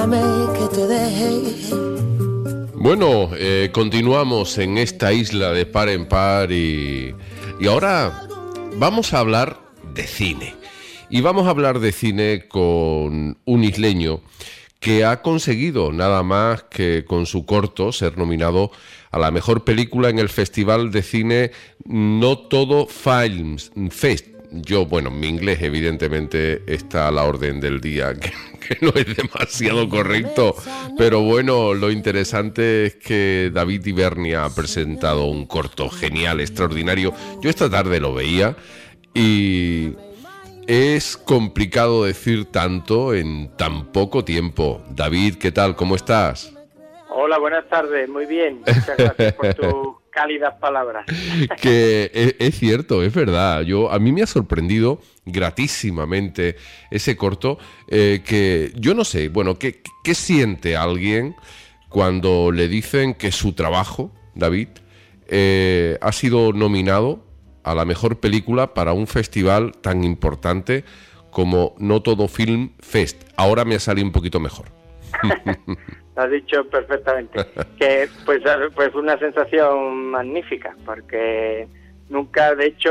déjame que te deje. Bueno, continuamos en esta isla de par en par y ahora vamos a hablar de cine. Y vamos a hablar de cine con un isleño que ha conseguido nada más que con su corto ser nominado a la mejor película en el Festival de Cine No Todo Films Fest. Mi inglés evidentemente está a la orden del día, que no es demasiado correcto, pero bueno, lo interesante es que David Ibernia ha presentado un corto genial, extraordinario. Yo esta tarde lo veía y es complicado decir tanto en tan poco tiempo. David, ¿qué tal? ¿Cómo estás? Hola, buenas tardes, muy bien. Muchas gracias por tus cálidas palabras. Que es cierto, es verdad. A mí me ha sorprendido gratísimamente ese corto, que yo no sé, bueno, ¿qué siente alguien cuando le dicen que su trabajo, David, ha sido nominado a la mejor película para un festival tan importante como No Todo Film Fest? Ahora me ha salido un poquito mejor. Lo has dicho perfectamente. Que pues una sensación magnífica, porque nunca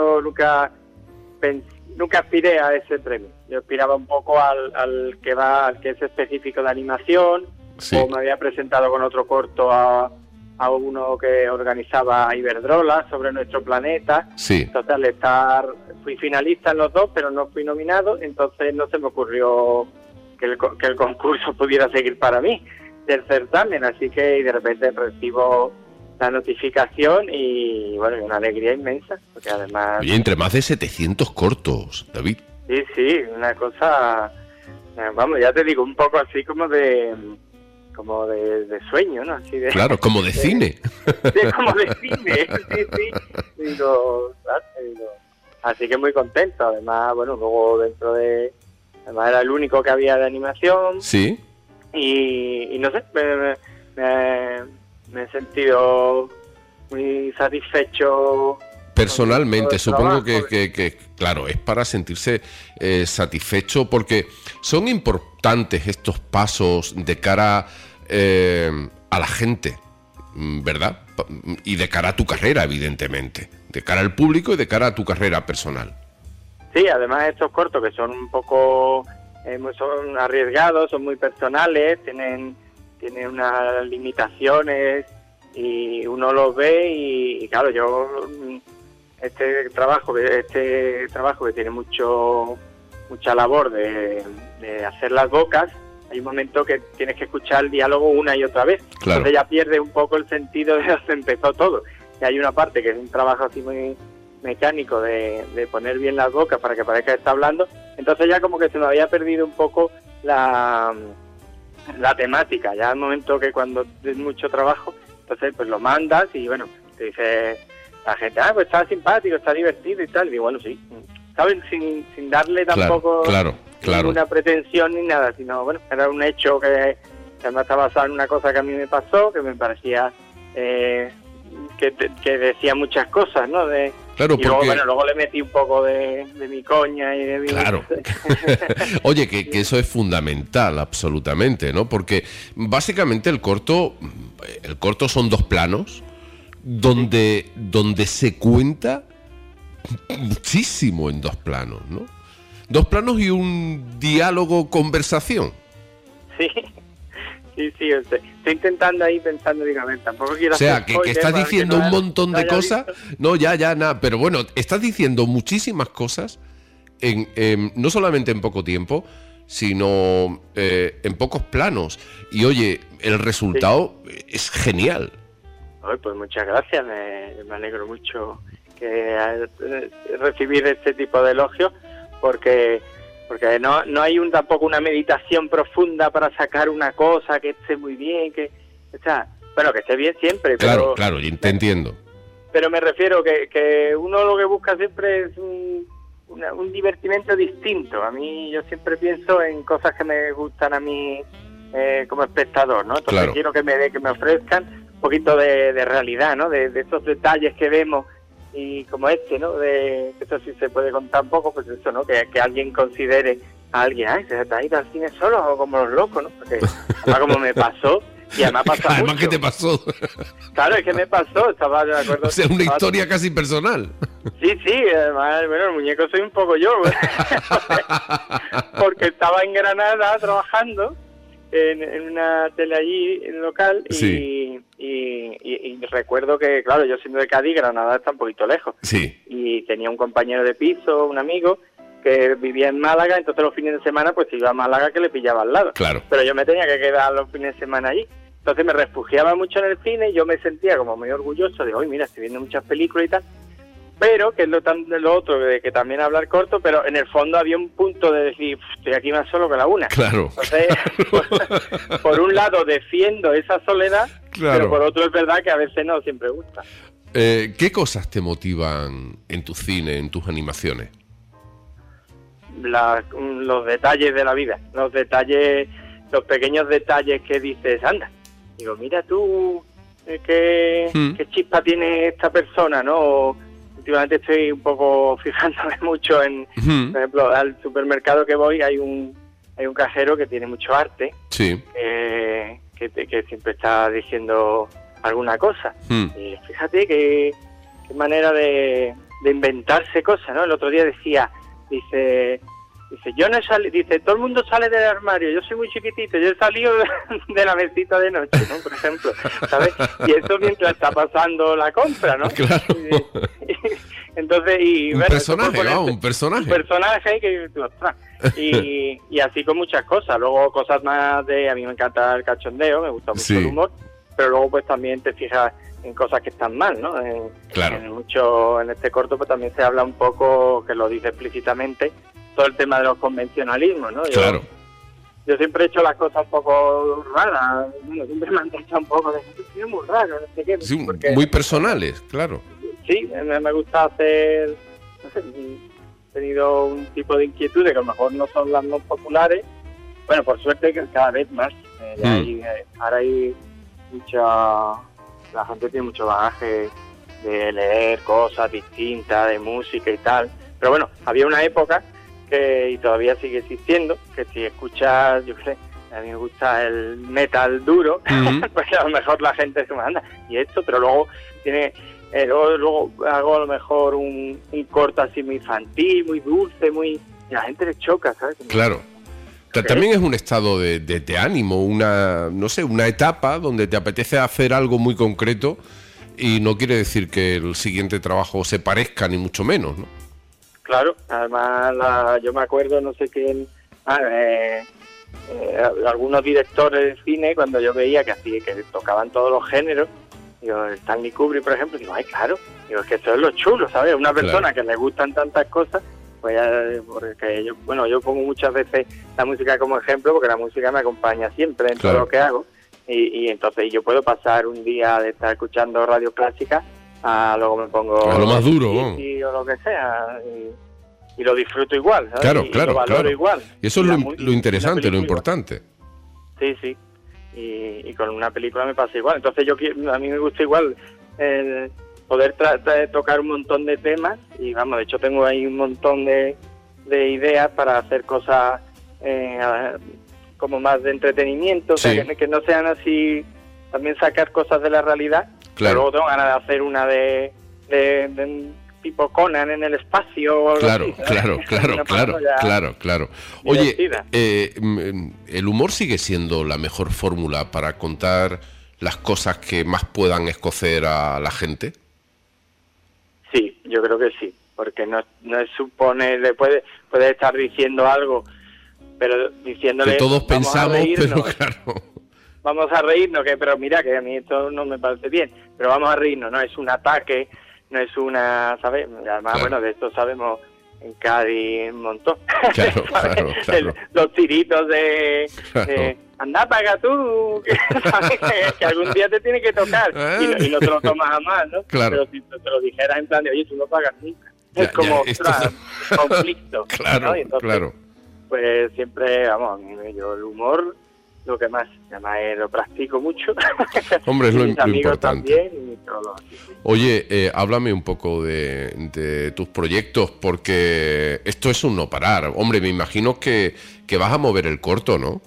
aspiré a ese premio. Yo aspiraba un poco al que es específico de animación, sí. O me había presentado con otro corto a uno que organizaba Iberdrola sobre nuestro planeta. Sí. Entonces fui finalista en los dos, pero no fui nominado, entonces no se me ocurrió que el concurso pudiera seguir para mí del certamen, así que de repente recibo la notificación y bueno, una alegría inmensa, porque además... Oye, entre más de 700 cortos, David. Sí, una cosa, vamos, ya te digo, un poco así como de sueño, ¿no? Así de, claro, como de cine. Como de cine, sí. Digo, así que muy contento, además, bueno, luego además era el único que había de animación. Sí. Y no sé, me he sentido muy satisfecho. Personalmente, supongo que claro, es para sentirse satisfecho, porque son importantes estos pasos de cara a la gente, ¿verdad? Y de cara a tu carrera, evidentemente. De cara al público y de cara a tu carrera personal. Sí, además estos cortos que son un poco... son arriesgados, son muy personales, tienen unas limitaciones y uno los ve y claro, yo este trabajo que tiene mucha labor de hacer las bocas, hay un momento que tienes que escuchar el diálogo una y otra vez. Claro. Entonces ya pierde un poco el sentido de donde empezó todo. Y hay una parte que es un trabajo así muy mecánico de poner bien las bocas para que parezca que está hablando, entonces ya como que se me había perdido un poco la temática, ya al momento que cuando es mucho trabajo, entonces pues lo mandas y bueno, te dice la gente, pues está simpático, está divertido y tal, y digo, bueno, sí, ¿saben? Sin darle tampoco claro. ninguna pretensión ni nada, sino bueno, era un hecho que además está basado en una cosa que a mí me pasó, que me parecía que decía muchas cosas, ¿no? Claro, y luego le metí un poco de mi coña y de mi... Claro. Oye, que eso es fundamental, absolutamente, ¿no? Porque básicamente el corto son 2 planos donde se cuenta muchísimo en 2 planos, ¿no? 2 planos y un diálogo, conversación. Sí. Sí, estoy intentando ahí pensando, digo, a ver, tampoco quiero... O sea, que estás diciendo un montón de cosas... No, ya, nada, pero bueno, estás diciendo muchísimas cosas, no solamente en poco tiempo, sino en pocos planos. Y oye, el resultado es genial. Ay, pues muchas gracias, me alegro mucho que recibir este tipo de elogios, porque no hay tampoco una meditación profunda para sacar una cosa que esté muy bien, que esté bien siempre. Claro, te entiendo. Pero me refiero que uno lo que busca siempre es un divertimento distinto. A mí, yo siempre pienso en cosas que me gustan a mí como espectador, ¿no? Entonces quiero que me ofrezcan un poquito de realidad, ¿no? De esos detalles que vemos. Y como ¿no? De esto sí se puede contar un poco, pues eso, ¿no? Que alguien considere a alguien, ay, ¿te has ido al cine solo o como los locos, no? Porque además como me pasó, y además pasa Además, mucho. ¿qué te pasó? Claro, es que me pasó, estaba de acuerdo. O sea, una historia casi personal. Sí, además, bueno, el muñeco soy un poco yo, porque estaba en Granada trabajando en una tele allí, en local, Sí. y recuerdo que, claro, yo siendo de Cádiz, Granada está un poquito lejos, Sí, y tenía un compañero de piso, un amigo, que vivía en Málaga, entonces los fines de semana pues iba a Málaga, que le pillaba al lado. claro. Pero yo me tenía que quedar los fines de semana allí. Entonces me refugiaba mucho en el cine y yo me sentía como muy orgulloso de, hoy mira, estoy viendo muchas películas y tal. Pero, que es lo otro, de que también hablar corto, pero en el fondo había un punto de decir, estoy aquí más solo que la una. Claro. Entonces, por un lado defiendo esa soledad, Claro. pero por otro es verdad que a veces no siempre gusta. ¿Qué cosas te motivan en tu cine, en tus animaciones? Los detalles de la vida, los pequeños detalles que dices, anda, digo, mira tú qué chispa tiene esta persona, ¿no? Últimamente estoy un poco fijándome mucho por ejemplo, al supermercado que voy hay un cajero que tiene mucho arte, Sí. que siempre está diciendo alguna cosa. Y fíjate qué manera de inventarse cosas, ¿no? El otro día dice, yo no he salido, dice, todo el mundo sale del armario, yo soy muy chiquitito, yo he salido de la mesita de noche, ¿no? Por ejemplo, ¿sabes? Y eso mientras está pasando la compra, ¿no? Claro. Entonces, y Un bueno, personaje, ¿no? Un personaje. Un personaje que, ostras. Y así con muchas cosas. Luego cosas más a mí me encanta el cachondeo, me gusta mucho Sí. el humor, pero luego pues también te fijas en cosas que están mal, ¿no? Claro. En este corto pues también se habla un poco, que lo dice explícitamente, todo el tema de los convencionalismos, ¿no? Claro. Yo siempre he hecho las cosas un poco raras, bueno, siempre me han hecho un poco de, es muy raro, no sé qué. Sí, porque, muy personales, claro. Sí, me gusta hacer, no sé, he tenido un tipo de inquietudes que a lo mejor no son las más populares. Bueno, por suerte que cada vez más. Ahora hay la gente tiene mucho bagaje de leer cosas distintas, de música y tal. Pero bueno, había una época y todavía sigue existiendo, que si escuchas, yo qué sé, a mí me gusta el metal duro, pues a lo mejor la gente se me anda, y esto, pero luego tiene... luego hago a lo mejor un corto así muy infantil, muy dulce, y a la gente le choca, ¿sabes? Claro. También es un estado de ánimo, no sé, una etapa donde te apetece hacer algo muy concreto y no quiere decir que el siguiente trabajo se parezca, ni mucho menos, ¿no? Claro, además yo me acuerdo, no sé quién, algunos directores de cine, cuando yo veía que tocaban todos los géneros, digo, Stanley Kubrick, por ejemplo, digo, ay, claro, digo, es que eso es lo chulo, ¿sabes? Una persona que le gustan tantas cosas, pues porque yo pongo muchas veces la música como ejemplo, porque la música me acompaña siempre en todo lo que hago, y entonces yo puedo pasar un día de estar escuchando radio clásica a luego me pongo a lo más duro, ¿no? o lo que sea, y lo disfruto igual, ¿sabes? Claro, y lo valoro igual. Y eso es lo interesante, lo importante. Igual. Sí. Y con una película me pasa igual. Entonces a mí me gusta igual poder tocar un montón de temas y vamos, de hecho tengo ahí un montón de ideas para hacer cosas como más de entretenimiento, Sí. o sea, que no sean así, también sacar cosas de la realidad. Claro. Pero luego tengo ganas de hacer una de tipo Conan en el espacio o algo así, ¿sabes? Claro. Oye, Divertida. ¿el humor sigue siendo la mejor fórmula para contar las cosas que más puedan escocer a la gente? Sí, yo creo que sí, porque no es suponer, puedes estar diciendo algo, pero diciéndole... Que todos vamos a pensamos, reírnos, pero claro... Vamos a reírnos, pero mira, que a mí esto no me parece bien, pero vamos a reírnos, no es un ataque, no es una, ¿sabes? Además, Claro. bueno, de esto sabemos en Cádiz un montón. Claro, claro. Los tiritos Claro. anda, paga tú, ¿sabes? que algún día te tiene que tocar y no te lo tomas a mal, ¿no? Claro. Pero si te lo dijeras en plan de, oye, tú no pagas nunca. Ya, es como, ya, esto ostras, conflicto. Claro, ¿no? Y entonces, claro. pues siempre, vamos, yo el humor, lo que más, además lo practico mucho. Hombre, es Y lo mis amigos importante. también, y todo. Sí. Oye, háblame un poco de tus proyectos, porque esto es un no parar. Hombre, me imagino que vas a mover el corto, ¿no?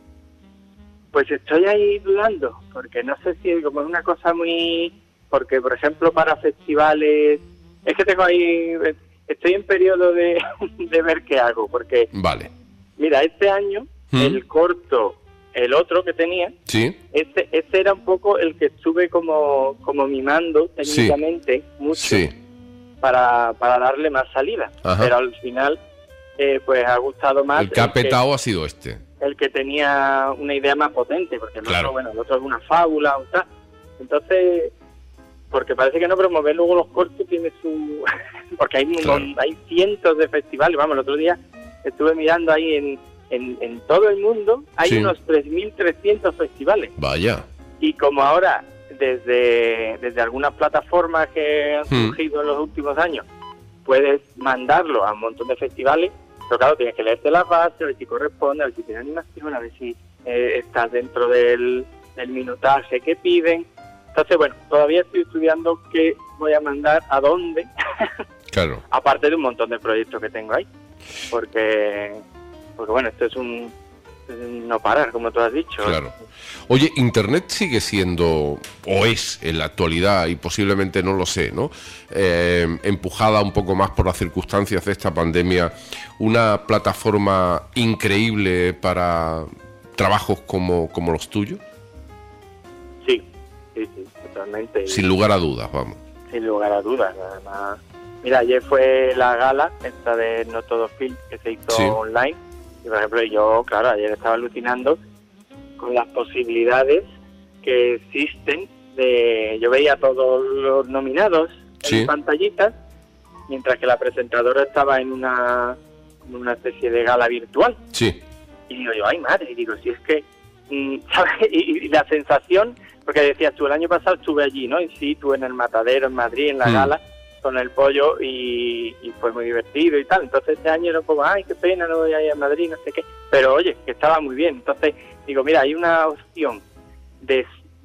Pues estoy ahí dudando, porque no sé si como es una cosa muy... Porque, por ejemplo, para festivales... Es que tengo ahí... Estoy en periodo de ver qué hago, porque... Vale. Mira, este año, el corto, el otro que tenía, ¿Sí? este era un poco el que estuve como mimando técnicamente mucho para darle más salida. Ajá. Pero al final, pues ha gustado más... El que ha petado ha sido este. El que tenía una idea más potente, porque el Claro. otro, bueno, el otro es una fábula o tal. Entonces, porque parece que no, pero mover luego los cortos tiene su... porque hay cientos de festivales. Vamos, el otro día estuve mirando ahí en todo el mundo, hay unos 3.300 festivales. Vaya. Y como ahora, desde algunas plataformas que han surgido en los últimos años, puedes mandarlo a un montón de festivales, pero claro, tienes que leerte las bases, a ver si corresponde, a ver si tiene animación, a ver si estás dentro del minutaje que piden. Entonces, bueno, todavía estoy estudiando qué voy a mandar, a dónde, Claro. aparte de un montón de proyectos que tengo ahí. Porque bueno, esto es un no parar, como tú has dicho. Claro. Oye, Internet sigue siendo, o es en la actualidad, y posiblemente no lo sé, ¿no? Empujada un poco más por las circunstancias de esta pandemia, una plataforma increíble para trabajos como los tuyos. Sí, totalmente. Sin lugar a dudas, vamos. Sin lugar a dudas, además. Mira, ayer fue la gala, esta de No Todo Film, que se hizo online. Y, por ejemplo, yo, claro, ayer estaba alucinando con las posibilidades que existen de... Yo veía a todos los nominados en pantallitas, mientras que la presentadora estaba en una especie de gala virtual. Sí. Y digo yo, ay madre, y digo, si es que... ¿sabes? Y la sensación, porque decías tú, el año pasado estuve allí, ¿no? Sí, tú en el Matadero, en Madrid, en la gala, con el pollo, y fue muy divertido y tal. Entonces este año era un poco, ay, qué pena, no voy a ir a Madrid, no sé qué. Pero oye, que estaba muy bien. Entonces digo, mira, hay una opción de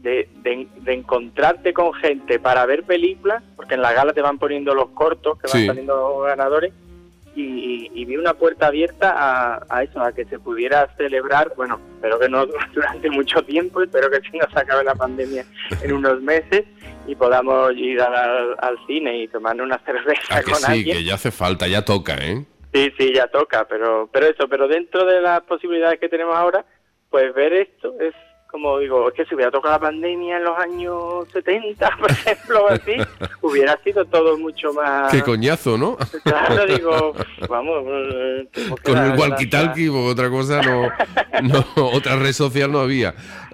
encontrarte con gente para ver películas, porque en la gala te van poniendo los cortos, que van saliendo ganadores, y vi una puerta abierta a eso, a que se pudiera celebrar, bueno, espero que no durante mucho tiempo, espero que si no se acabe la pandemia en unos meses y podamos ir al cine y tomar una cerveza con alguien. Que ya hace falta, ya toca, ¿eh? Sí, ya toca, pero dentro de las posibilidades que tenemos ahora, pues ver esto es como digo, es que si hubiera tocado la pandemia en los años 70, por ejemplo, o así, hubiera sido todo mucho más... Qué coñazo, ¿no? Claro, digo, vamos... Con el walkie-talkie, porque otra cosa no, otra red social no había.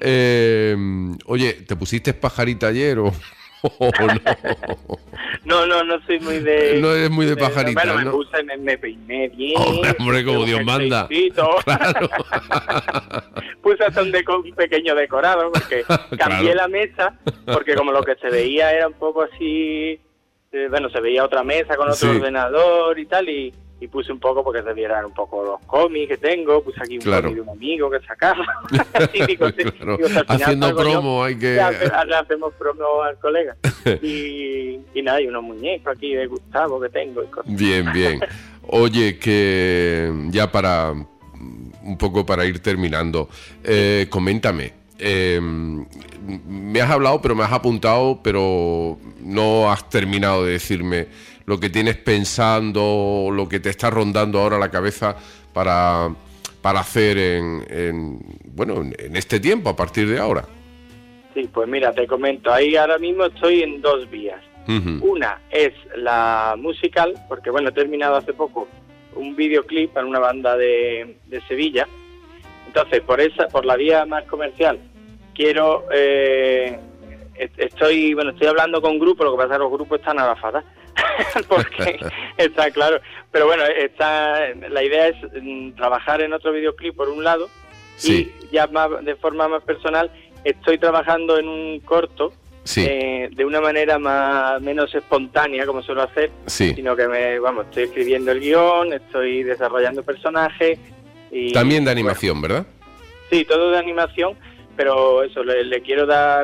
Oye, ¿te pusiste pajarita ayer o no? No soy muy de... No eres muy de pajarita, bueno, ¿no? me peiné bien. Hombre, como Dios manda. Claro. Puse hasta un pequeño decorado, porque cambié la mesa, porque como lo que se veía era un poco así... bueno, se veía otra mesa con otro ordenador y tal, y puse un poco porque se vieran un poco los cómics que tengo, puse aquí un cómic de un amigo que sacaba. digo, haciendo promo hay que... Le hacemos promo al colega. y nada, y unos muñecos aquí de Gustavo que tengo. Y cosas. Bien. Oye, que ya un poco para ir terminando, coméntame. Me has hablado, pero me has apuntado, pero no has terminado de decirme lo que tienes pensando, lo que te está rondando ahora la cabeza para hacer en este tiempo, a partir de ahora. Sí, pues mira, te comento, ahí ahora mismo estoy en dos vías. Una es la musical, porque bueno, he terminado hace poco un videoclip para una banda de Sevilla. Entonces, por la vía más comercial, quiero... estoy hablando con grupos, lo que pasa es que los grupos están a la fada, porque está claro. Pero bueno, la idea es trabajar en otro videoclip por un lado, y ya de forma más personal estoy trabajando en un corto, de una manera menos espontánea, como suelo hacer, sino que estoy escribiendo el guión, estoy desarrollando personajes. Y, también de animación, ¿verdad? Sí, todo de animación, pero eso, le quiero dar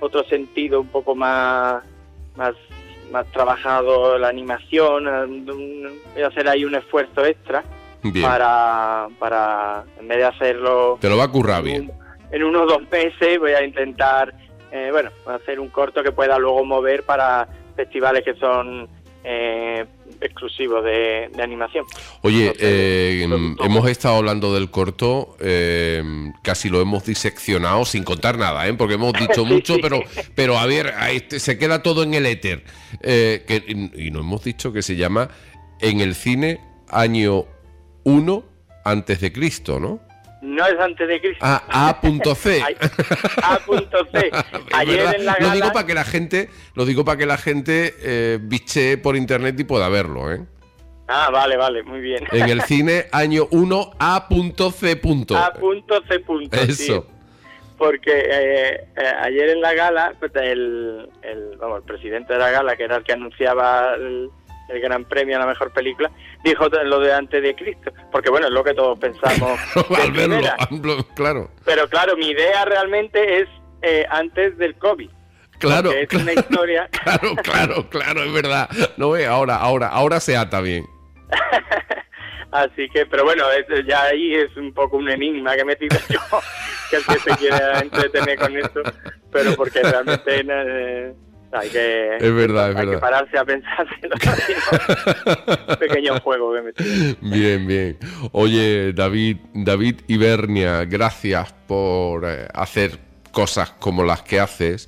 otro sentido un poco más trabajado, la animación. Voy a hacer ahí un esfuerzo extra. Bien. Para en vez de hacerlo... Te lo va a currar bien. En unos 2 meses voy a intentar, hacer un corto que pueda luego mover para festivales que son exclusivos de animación. Oye, Entonces, hemos estado hablando del corto, casi lo hemos diseccionado sin contar nada, porque hemos dicho mucho, Sí. pero a ver, se queda todo en el éter. Y no hemos dicho que se llama En el cine año 1 antes de Cristo, ¿no? No es antes de Cristo. A.C. A.C. Ayer ¿Verdad? en la Lo gala... digo para que la gente bichee por internet y pueda verlo, ¿eh? Ah, vale, muy bien. En el cine año 1 A.C. A.C. Eso. Sí. Porque ayer en la gala, pues, el presidente de la gala, que era el que anunciaba el Gran Premio a la mejor película, dijo lo de antes de Cristo, porque bueno, es lo que todos pensamos Al verlo, claro. pero claro, mi idea realmente es antes del COVID. Claro, Es una historia. Claro, es verdad. No ve, ahora se ata bien. Así que, pero bueno, ya ahí es un poco un enigma que he metido yo, que el que se quiera entretener con esto, pero porque realmente hay que... Es verdad. Hay que pararse a pensárselo. Un pequeño juego que he metido. Bien. Oye, David Ibernia, gracias por hacer cosas como las que haces.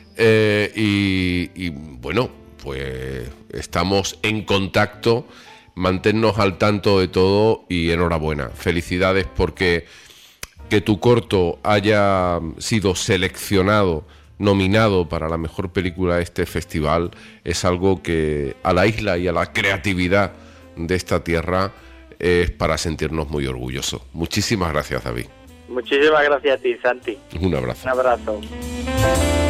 Y bueno, pues estamos en contacto. Manténnos al tanto de todo y enhorabuena. Felicidades porque que tu corto haya sido seleccionado, nominado para la mejor película de este festival, es algo que a la isla y a la creatividad de esta tierra es para sentirnos muy orgullosos. Muchísimas gracias, David. Muchísimas gracias a ti, Santi. Un abrazo. Un abrazo.